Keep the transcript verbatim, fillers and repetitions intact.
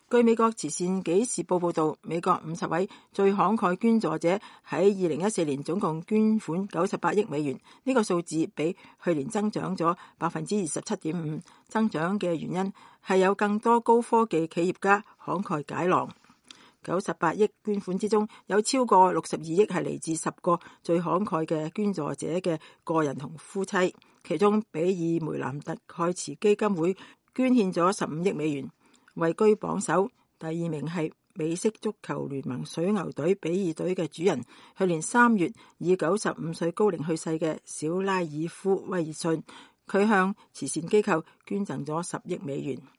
據美國慈善紀事報報道，美國五十位最慷慨捐助者喺二零一四年總共捐款九十八億美元，呢個數字比去年增長咗百分之二十七點五。增長嘅原因係有更多高科技企業家慷慨解囊。九十八億捐款之中，有超過六十二億係嚟自十個最慷慨嘅捐助者嘅個人同夫妻，其中比爾梅蘭特蓋茨基金會捐獻咗十五億美元，位居榜首。第二名係美式足球聯盟水牛隊比爾隊嘅主人，去年三月以九十五歲高齡去世嘅小拉爾夫威爾遜，佢向慈善機構捐贈咗十億美元。